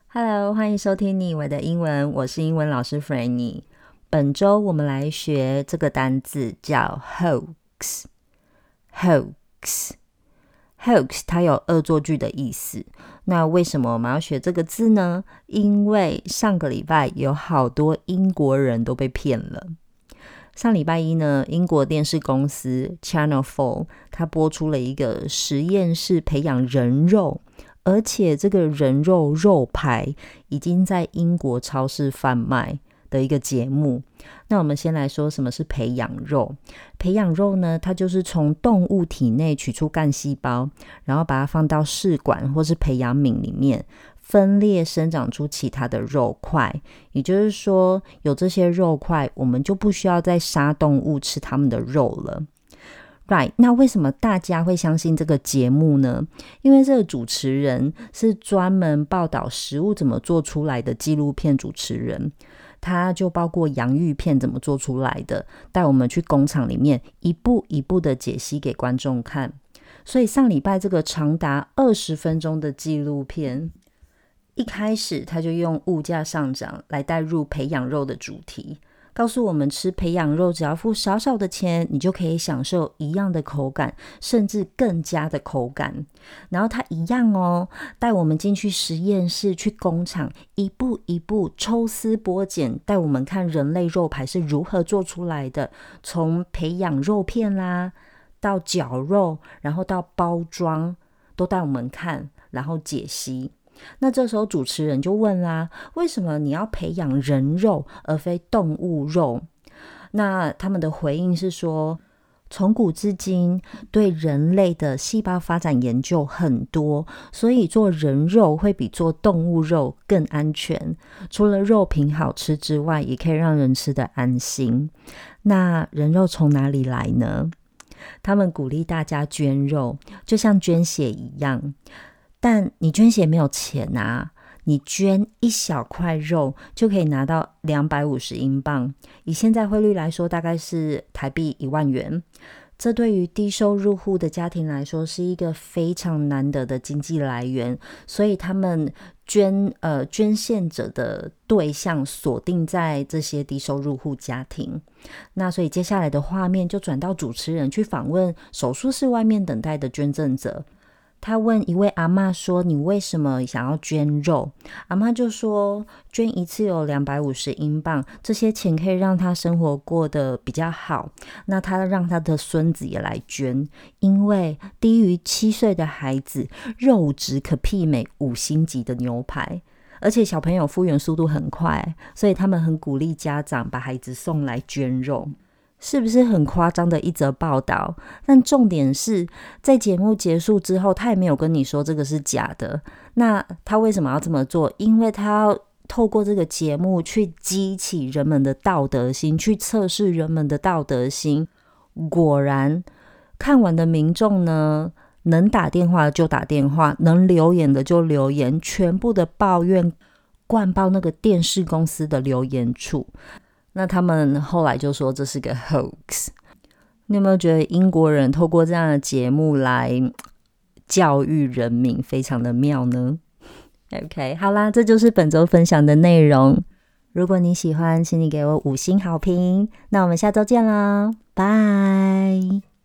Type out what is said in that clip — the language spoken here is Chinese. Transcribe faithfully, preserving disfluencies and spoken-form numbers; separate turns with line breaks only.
Hello， 欢迎收听你以为的英文，我是英文老师 Frannie。本周我们来学这个单字叫 hoax。 hoax hoax 它有恶作剧的意思。那为什么我们要学这个字呢？因为上个礼拜有好多英国人都被骗了。上礼拜一呢，英国电视公司 Channel 四 它播出了一个实验室培养人肉，而且这个人肉肉排已经在英国超市贩卖的一个节目。那我们先来说什么是培养肉。培养肉呢，它就是从动物体内取出干细胞，然后把它放到试管或是培养皿里面，分裂生长出其他的肉块。也就是说，有这些肉块，我们就不需要再杀动物吃它们的肉了。Right， 那为什么大家会相信这个节目呢？因为这个主持人是专门报道食物怎么做出来的纪录片主持人，他就包括洋芋片怎么做出来的，带我们去工厂里面一步一步的解析给观众看。所以上礼拜这个长达二十分钟的纪录片，一开始他就用物价上涨来带入培养肉的主题，告诉我们吃培养肉只要付少少的钱，你就可以享受一样的口感，甚至更加的口感。然后他一样哦，带我们进去实验室，去工厂，一步一步抽丝剥茧，带我们看人类肉排是如何做出来的，从培养肉片啦，到绞肉，然后到包装，都带我们看，然后解析。那这时候主持人就问啦，为什么你要培养人肉而非动物肉？那他们的回应是说，从古至今对人类的细胞发展研究很多，所以做人肉会比做动物肉更安全。除了肉品好吃之外，也可以让人吃得安心。那人肉从哪里来呢？他们鼓励大家捐肉，就像捐血一样。但你捐血没有钱啊，你捐一小块肉就可以拿到两百五十英镑，以现在汇率来说大概是台币一万元。这对于低收入户的家庭来说是一个非常难得的经济来源，所以他们捐呃捐献者的对象锁定在这些低收入户家庭。那所以接下来的画面就转到主持人去访问手术室外面等待的捐赠者。他问一位阿嬷说，你为什么想要捐肉？阿嬷就说，捐一次有两百五十英镑，这些钱可以让他生活过得比较好。那他让他的孙子也来捐，因为低于七岁的孩子肉质可媲美五星级的牛排，而且小朋友复原速度很快，所以他们很鼓励家长把孩子送来捐肉。是不是很夸张的一则报道？但重点是在节目结束之后，他也没有跟你说这个是假的。那他为什么要这么做？因为他要透过这个节目去激起人们的道德心，去测试人们的道德心。果然看完的民众呢，能打电话就打电话，能留言的就留言，全部的抱怨灌爆那个电视公司的留言处。那他们后来就说这是个 hoax。 你有没有觉得英国人透过这样的节目来教育人民非常的妙呢？ OK， 好啦，这就是本周分享的内容。如果你喜欢，请你给我五星好评。那我们下周见啦，拜。